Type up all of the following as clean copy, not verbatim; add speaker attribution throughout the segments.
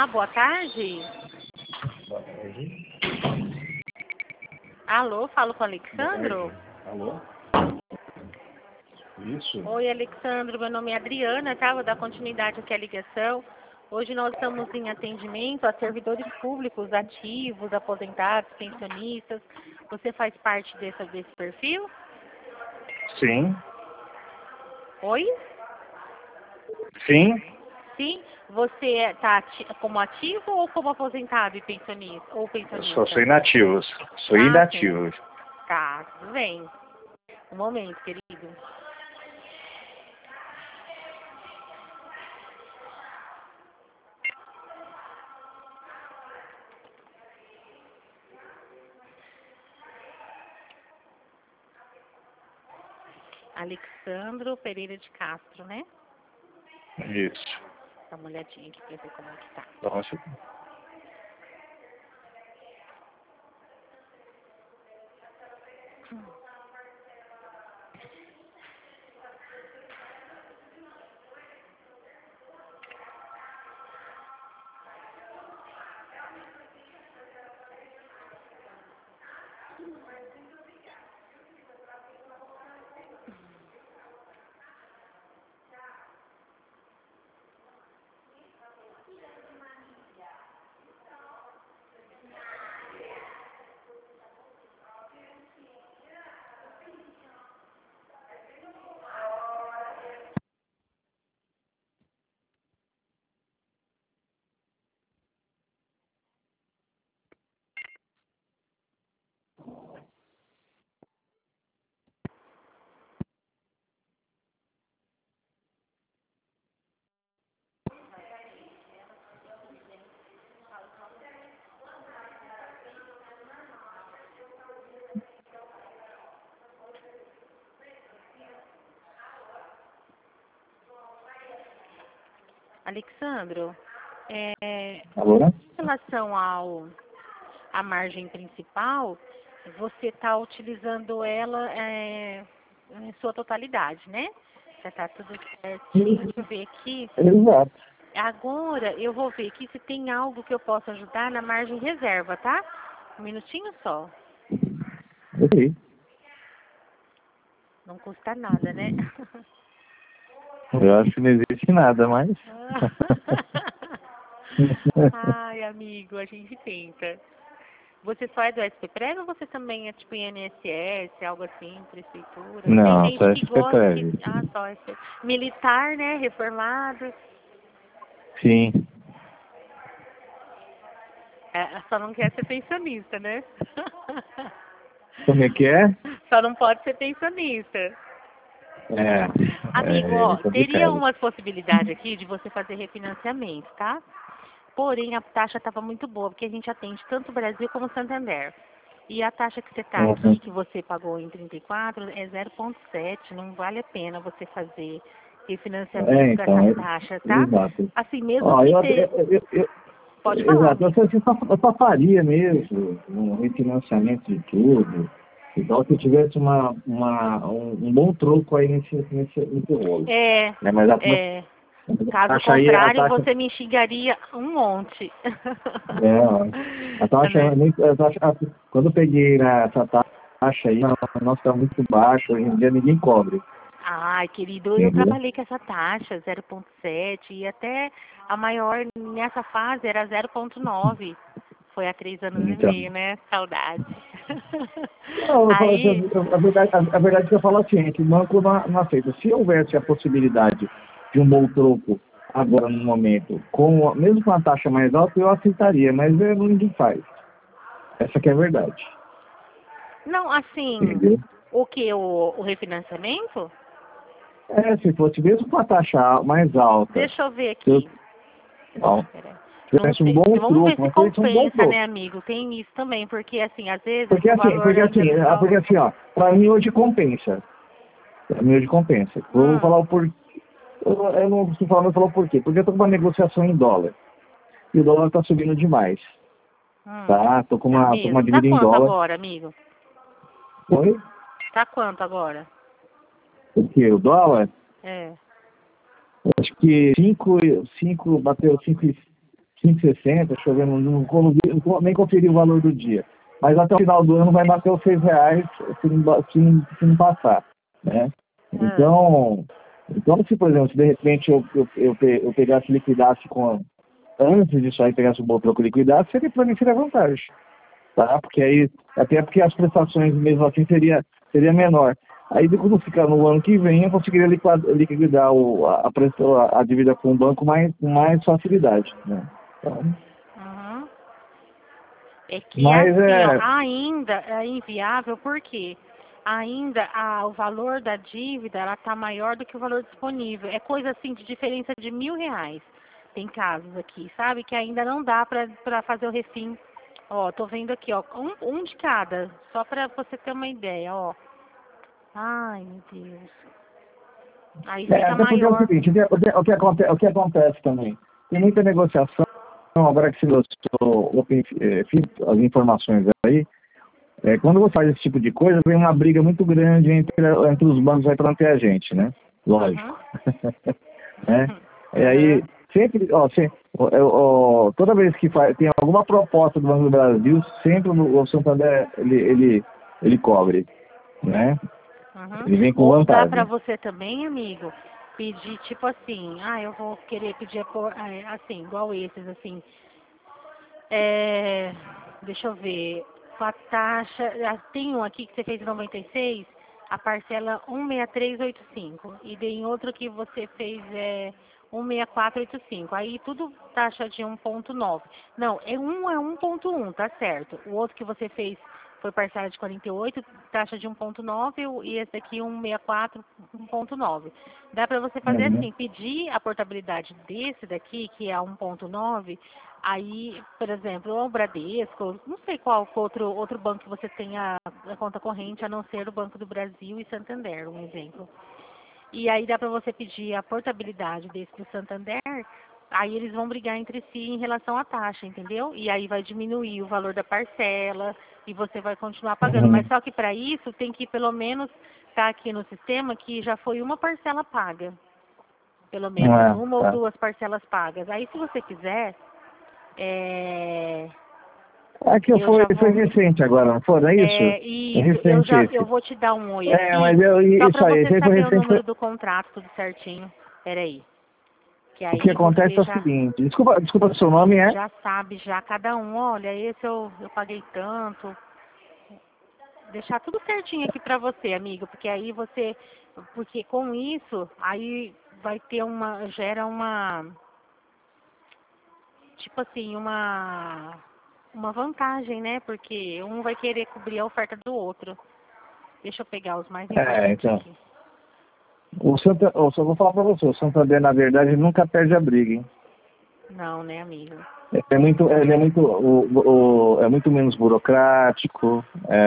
Speaker 1: Olá, boa tarde.
Speaker 2: Boa tarde.
Speaker 1: Alô, falo com o Alexandro?
Speaker 2: Alô? Isso?
Speaker 1: Oi, Alexandro, meu nome é Adriana, tá? Vou dar continuidade aqui à ligação. Hoje nós estamos em atendimento a servidores públicos ativos, aposentados, pensionistas. Você faz parte desse perfil?
Speaker 2: Sim.
Speaker 1: Oi?
Speaker 2: Sim.
Speaker 1: Sim? Você está como ativo ou como aposentado e pensionista? Ou
Speaker 2: Eu
Speaker 1: pensionista?
Speaker 2: sou inativo. Sou inativo.
Speaker 1: Sim. Tá, tudo bem. Um momento, querido. Alexandro Pereira de Castro, né?
Speaker 2: Isso.
Speaker 1: Dá uma olhadinha aqui pra ver como é que tá.
Speaker 2: Nossa.
Speaker 1: Alexandro,
Speaker 2: Alô?
Speaker 1: em relação à margem principal, você está utilizando ela em sua totalidade, né? Já está tudo certinho. Deixa eu ver aqui.
Speaker 2: Exato.
Speaker 1: Agora eu vou ver aqui se tem algo que eu possa ajudar na margem reserva, tá? Um minutinho só.
Speaker 2: Ok.
Speaker 1: Não custa nada, né?
Speaker 2: Eu acho que não existe nada, mas...
Speaker 1: Ai, amigo, a gente tenta. Você só é do SPPREV ou você também é tipo INSS, algo assim, prefeitura? Tem
Speaker 2: Não,
Speaker 1: gente
Speaker 2: só
Speaker 1: que gosta
Speaker 2: SPPREV.
Speaker 1: só esse militar, né, reformado.
Speaker 2: Sim.
Speaker 1: Só não quer ser pensionista, né?
Speaker 2: Como é que é?
Speaker 1: Só não pode ser pensionista. Amigo,
Speaker 2: É
Speaker 1: ó, teria
Speaker 2: complicado.
Speaker 1: umas possibilidades aqui de você fazer refinanciamento, tá? Porém, a taxa estava muito boa, porque a gente atende tanto o Brasil como o Santander. E a taxa que você está aqui, que você pagou em 34, é 0,7. Não vale a pena você fazer refinanciamento com
Speaker 2: Então,
Speaker 1: essa taxa, tá?
Speaker 2: exato.
Speaker 1: Assim, mesmo
Speaker 2: Ó,
Speaker 1: que
Speaker 2: eu,
Speaker 1: você... Pode falar,
Speaker 2: exato,
Speaker 1: amigo.
Speaker 2: eu só faria mesmo um refinanciamento de tudo, igual se eu tivesse um bom troco aí nesse rolo. Né? Mas
Speaker 1: Caso
Speaker 2: taxa aí, a
Speaker 1: contrário,
Speaker 2: taxa,
Speaker 1: você me xingaria um monte.
Speaker 2: a taxa,
Speaker 1: Né?
Speaker 2: quando eu peguei essa taxa aí, nossa, tá muito baixa, hoje em dia ninguém cobre,
Speaker 1: Ai, querido, eu
Speaker 2: entendeu?
Speaker 1: trabalhei com essa taxa, 0,7, e até a maior nessa fase era 0,9. Foi há 3 anos e meio,
Speaker 2: Então,
Speaker 1: né? Saudade.
Speaker 2: não, eu falo assim,
Speaker 1: Aí,
Speaker 2: a verdade é que eu falo assim, é que o banco não aceita. Se houvesse a possibilidade de um bom troco agora no momento, mesmo com a taxa mais alta, eu aceitaria, mas ninguém faz. Essa que é a verdade.
Speaker 1: não, assim,
Speaker 2: Entendeu?
Speaker 1: o que? O refinanciamento?
Speaker 2: Se fosse mesmo com a taxa mais alta,
Speaker 1: Deixa eu ver
Speaker 2: se eu
Speaker 1: aqui. Peraí. Não
Speaker 2: tivesse um
Speaker 1: sei.
Speaker 2: bom
Speaker 1: Vamos ver
Speaker 2: troco,
Speaker 1: se
Speaker 2: mas tivesse um bom
Speaker 1: compensa,
Speaker 2: troco.
Speaker 1: né, amigo? Tem isso também, porque assim, às vezes o valor
Speaker 2: Porque
Speaker 1: ainda
Speaker 2: assim,
Speaker 1: não tá...
Speaker 2: ó, pra mim hoje compensa. Pra mim hoje compensa. Vou
Speaker 1: Hum,
Speaker 2: falar o porquê. Eu não preciso falar o porquê. Porque eu tô com uma negociação em dólar. E o dólar tá subindo demais. Tá? Tô com
Speaker 1: tá
Speaker 2: uma
Speaker 1: mesmo. Tá
Speaker 2: dívida em
Speaker 1: quanto
Speaker 2: dólar.
Speaker 1: agora, amigo?
Speaker 2: Oi?
Speaker 1: Tá quanto agora?
Speaker 2: O quê? O dólar?
Speaker 1: É.
Speaker 2: Acho que 5 bateu 5 5,60, chovendo, nem conferi o valor do dia. Mas até o final do ano vai bater os R$ 6 se não passar, né? Então, se, por exemplo, se de repente eu pegasse e liquidasse antes disso aí, pegasse o Botroco e liquidasse, para mim seria vantagem, tá? Porque aí, até porque as prestações mesmo assim seria menor. Aí quando ficar no ano que vem, eu conseguiria liquidar a dívida com o banco com mais facilidade, né? Então,
Speaker 1: é que
Speaker 2: mas
Speaker 1: assim, ó, ainda é inviável, porque ainda o valor da dívida ela está maior do que o valor disponível. É coisa assim de diferença de R$ 1.000. Tem casos aqui, sabe, que ainda não dá para fazer o refim. Ó, tô vendo aqui, ó, um de cada, só para você ter uma ideia, ó. Ai, meu Deus. Aí fica
Speaker 2: até porque é o
Speaker 1: maior.
Speaker 2: seguinte, o que acontece também, tem muita negociação, agora que você as informações aí, quando você faz esse tipo de coisa, vem uma briga muito grande entre os bancos aí para manter a gente, né? Lógico. Né? E aí, sempre, toda vez que tem alguma proposta do Banco do Brasil, sempre o Santander, ele cobre, né? Ele vem com
Speaker 1: Ou
Speaker 2: vantagem.
Speaker 1: dá para você também, amigo, pedir tipo assim, eu vou querer pedir assim, igual esses, assim, deixa eu ver, com a taxa, tem um aqui que você fez em 96, a parcela 16385, e tem outro que você fez 16485, aí tudo taxa de 1,9. Não, é 1,1, tá certo. O outro que você fez foi parcela de 48, taxa de 1,9, e esse aqui 164, 1,9. Dá para você fazer assim, pedir a portabilidade desse daqui, que é 1,9, aí, por exemplo, o Bradesco, não sei qual outro banco que você tenha a conta corrente, a não ser o Banco do Brasil e Santander, um exemplo. E aí dá para você pedir a portabilidade desse do Santander, aí eles vão brigar entre si em relação à taxa, entendeu? E aí vai diminuir o valor da parcela e você vai continuar pagando. Mas só que para isso tem que pelo menos estar aqui no sistema que já foi uma parcela paga. Pelo menos uma ou duas parcelas pagas. Aí se você quiser...
Speaker 2: Aqui foi recente agora, não foi? Não é isso?
Speaker 1: Eu vou te dar um oi aqui,
Speaker 2: mas
Speaker 1: só
Speaker 2: isso
Speaker 1: para
Speaker 2: aí,
Speaker 1: você
Speaker 2: foi
Speaker 1: saber o
Speaker 2: recente.
Speaker 1: número do contrato, tudo certinho. Peraí. Que aí
Speaker 2: O que acontece é o seguinte, desculpa, seu nome é?
Speaker 1: Já sabe, já cada um, olha, esse eu paguei tanto. Deixar tudo certinho aqui pra você, amigo, porque aí porque com isso, aí vai ter gera uma, tipo assim, uma vantagem, né? Porque um vai querer cobrir a oferta do outro. Deixa eu pegar os mais importantes aqui.
Speaker 2: Eu só vou falar pra você, o Santander, na verdade, nunca perde a briga, hein?
Speaker 1: Não, né, amigo?
Speaker 2: Ele é muito menos burocrático.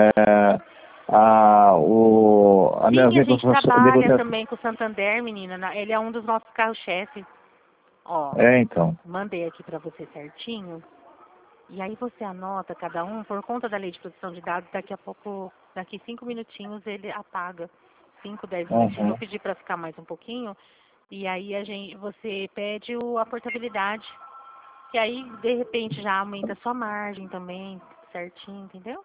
Speaker 1: Sim, a gente trabalha também com o Santander, menina. Ele é um dos nossos carros-chefe. Ó,
Speaker 2: então.
Speaker 1: mandei aqui pra você certinho. E aí você anota cada um, por conta da lei de proteção de dados, daqui 5 minutinhos ele apaga. 5, 10 minutinhos. Vou pedir para ficar mais um pouquinho. E aí você pede a portabilidade. Que aí, de repente, já aumenta a sua margem também, certinho, entendeu?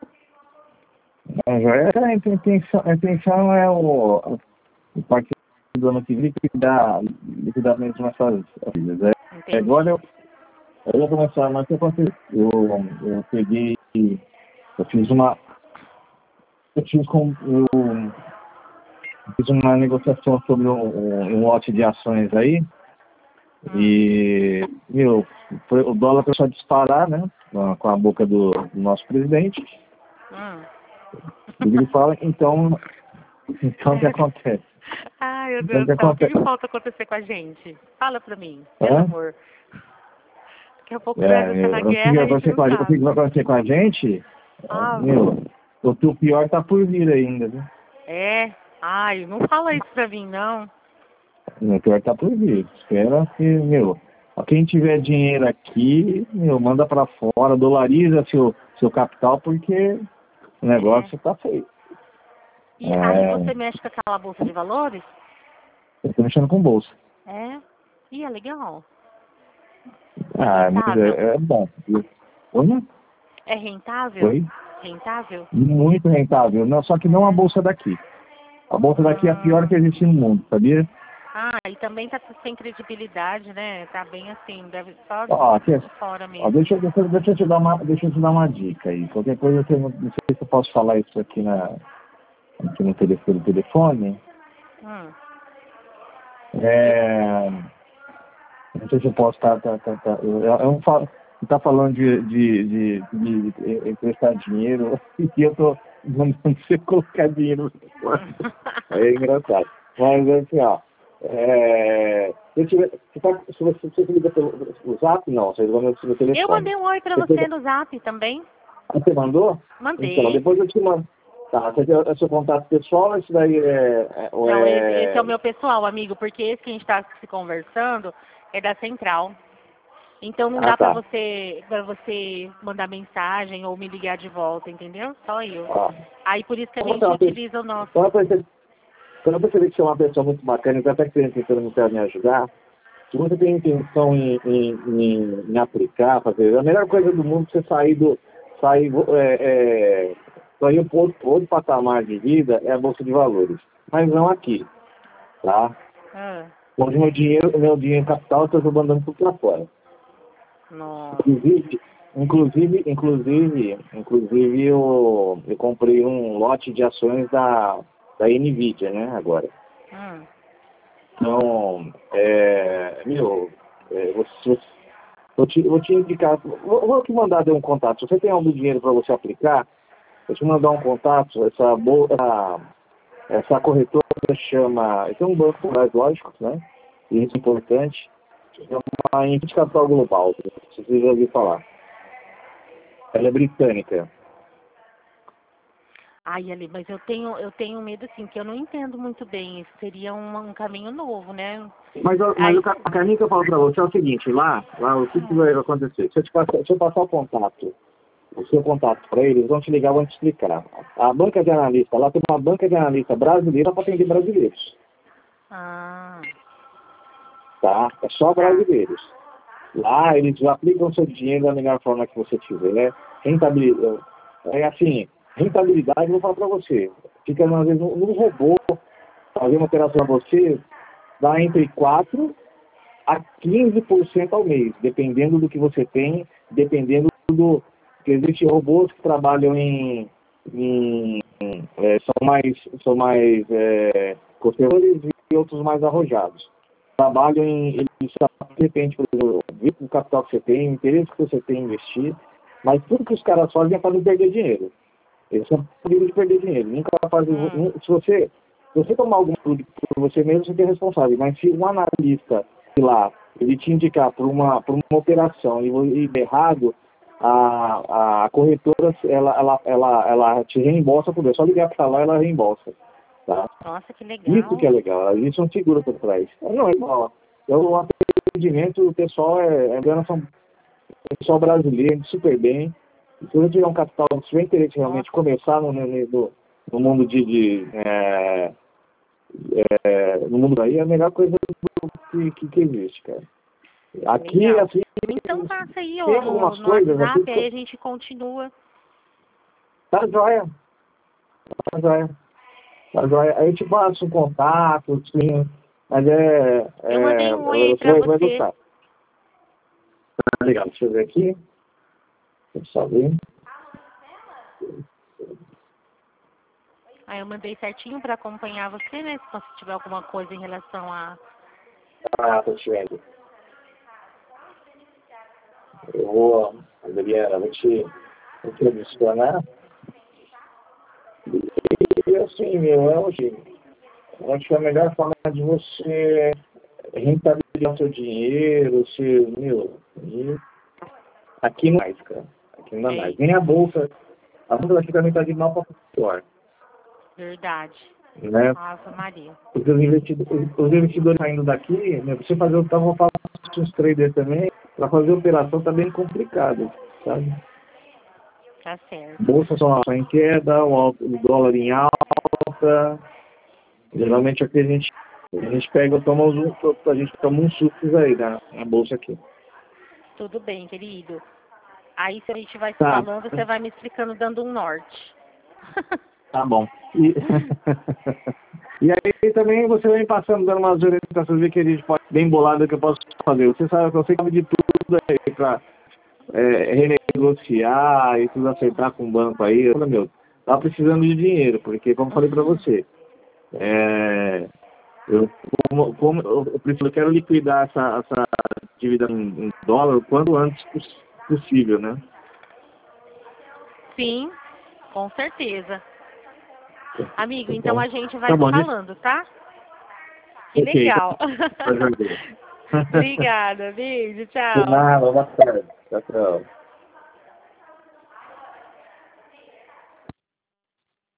Speaker 2: A intenção é o partir do ano que vem liquidar mesmo essas vidas. Agora eu vou começar, mas eu peguei, eu fiz uma negociação sobre um lote de ações aí, e, o dólar começou a disparar, né, com a boca do nosso presidente. E ele fala, então o que acontece?
Speaker 1: Ai, meu Deus do céu, o que falta acontecer com a gente? Fala pra mim, pelo amor. Daqui a pouco o Brasil tá na guerra,
Speaker 2: o que vai acontecer com a gente? O pior tá por vir ainda, viu?
Speaker 1: Ai, não fala isso pra mim, não.
Speaker 2: O pior tá por vir. Espera que, quem tiver dinheiro aqui, manda pra fora, dolariza seu capital, porque o negócio tá feio.
Speaker 1: E aí você mexe com aquela bolsa de valores?
Speaker 2: Eu tô mexendo com bolsa.
Speaker 1: E é legal?
Speaker 2: Ah, mas
Speaker 1: rentável?
Speaker 2: é bom. Oi?
Speaker 1: É rentável?
Speaker 2: Oi?
Speaker 1: Rentável?
Speaker 2: Muito rentável. Não, só que não a bolsa daqui. A bolsa daqui é a pior que existe no mundo, sabia?
Speaker 1: E também tá sem credibilidade, né? Tá bem assim, deve só
Speaker 2: Ó,
Speaker 1: fora
Speaker 2: ó,
Speaker 1: mesmo.
Speaker 2: deixa eu te dar uma dica aí. Qualquer coisa, eu não sei se eu posso falar isso aqui, aqui no telefone.
Speaker 1: Hum.
Speaker 2: É, não sei se eu posso você tá falando de emprestar dinheiro e eu tô mandando você colocar dinheiro no telefone. É engraçado. Mas assim, ó. Se você liga pelo Zap, não, você liga pelo telefone.
Speaker 1: Eu mandei um oi pra você no Zap também.
Speaker 2: Você mandou? Então,
Speaker 1: Mandei.
Speaker 2: depois eu te mando. Tá, é seu contato pessoal, esse daí
Speaker 1: Não, esse é o meu pessoal, amigo, porque esse que a gente tá se conversando é da central. Então não dá pra
Speaker 2: tá.
Speaker 1: você mandar mensagem ou me ligar de volta, entendeu? Só eu.
Speaker 2: Ó.
Speaker 1: Aí por isso que a
Speaker 2: Então,
Speaker 1: gente utiliza o nosso.
Speaker 2: Quando eu percebi que você é uma pessoa muito bacana, e até que você tentando me ajudar, se você tem intenção em aplicar, fazer, a melhor coisa do mundo é você sair para outro patamar de vida é a Bolsa de Valores. Mas não aqui, tá? Onde meu dinheiro capital eu estou mandando tudo para fora.
Speaker 1: Nossa.
Speaker 2: Inclusive eu comprei um lote de ações da NVIDIA, né, agora. Então, vou te indicar, vou te mandar um contato. Se você tem algum dinheiro para você aplicar, vou te mandar um contato. Essa corretora chama, tem um banco por trás, lógico, né? E isso é importante. É uma Invest Capital Global, se você já ouviu falar. Ela é britânica.
Speaker 1: Ai, Ali, mas eu tenho medo, assim, que eu não entendo muito bem. Isso seria um caminho novo, né?
Speaker 2: Mas o caminho que eu falo para você é o seguinte, lá o que vai acontecer? Se eu passar o seu contato para eles, vão te ligar, vão te explicar. A banca de analista, lá tem uma banca de analista brasileira para atender brasileiros.
Speaker 1: Ah.
Speaker 2: Tá? É só brasileiros. Lá eles aplicam o seu dinheiro da melhor forma que você tiver. Rentabilidade, eu vou falar para você. Fica, às vezes, no robô, fazer uma operação para você, dá entre 4% a 15% ao mês, dependendo do que você tem, dependendo do... Porque existem robôs que trabalham são mais conservadores e outros mais arrojados. Eles depende, por exemplo, o capital que você tem, o interesse que você tem em investir, mas tudo que os caras fazem é para não perder dinheiro. Eles são livres de perder dinheiro. Nunca fazem. Se você tomar alguma atitude por você mesmo, você é responsável. Mas se um analista lá, ele te indicar por uma operação e errado, a corretora ela te reembolsa por isso. É só ligar para lá, ela reembolsa. Tá?
Speaker 1: Nossa, que legal.
Speaker 2: Isso que é legal. Isso é um seguro por trás. Não, é igual. O atendimento, o pessoal são pessoal brasileiro, super bem. Se você tiver um capital, se tiver interesse realmente começar no mundo no mundo daí, é a melhor coisa que existe, cara. Aqui,
Speaker 1: legal.
Speaker 2: assim...
Speaker 1: Então passa aí,
Speaker 2: tem
Speaker 1: ó,
Speaker 2: algumas
Speaker 1: no
Speaker 2: coisas,
Speaker 1: WhatsApp,
Speaker 2: assim,
Speaker 1: aí a gente continua.
Speaker 2: Tá joia. Tá joia. Tá joia. Aí eu te passo um contato, assim, mas
Speaker 1: Eu mandei um oi aí pra
Speaker 2: você vai
Speaker 1: você.
Speaker 2: gostar. Tá legal, deixa eu ver aqui. Deixa eu só ver.
Speaker 1: Aí eu mandei certinho pra acompanhar você, né? Se você tiver alguma coisa em relação a...
Speaker 2: Tô te vendo. Eu vou, Adriana, vou te adicionar. E assim, eu acho que a melhor forma de você rentabilizar seu dinheiro, aqui não mais, cara. Aqui não dá mais. Nem a bolsa daqui também está de mal para pior.
Speaker 1: Verdade.
Speaker 2: Né?
Speaker 1: Ave Maria.
Speaker 2: Porque os investidores saindo daqui, né, você fazer uns traders também, para fazer operação tá bem complicado, sabe?
Speaker 1: Tá certo.
Speaker 2: Bolsa só em queda, o dólar em alta. Geralmente aqui a gente pega, a gente toma uns sustos aí na bolsa aqui.
Speaker 1: Tudo bem, querido. Aí se a gente vai se
Speaker 2: Tá.
Speaker 1: falando, você vai me explicando, dando um norte.
Speaker 2: Tá bom. E, e aí também você vem passando, dando umas orientações que a gente pode, bem bolada que eu posso fazer. Você sabe que eu sei de tudo aí pra renegociar e tudo acertar com o banco aí. Eu falei, meu, tá precisando de dinheiro, porque como eu falei pra você, eu quero liquidar essa dívida em dólar o quanto antes possível, né?
Speaker 1: Sim, com certeza. Amigo,
Speaker 2: Tá
Speaker 1: então
Speaker 2: bom.
Speaker 1: a gente vai
Speaker 2: Tá
Speaker 1: se
Speaker 2: bom, gente.
Speaker 1: falando, tá? Que
Speaker 2: Ok.
Speaker 1: legal.
Speaker 2: Tá, Jardim.
Speaker 1: Obrigada, beijo,
Speaker 2: De
Speaker 1: tchau.
Speaker 2: nada, boa tarde. Tchau, tchau.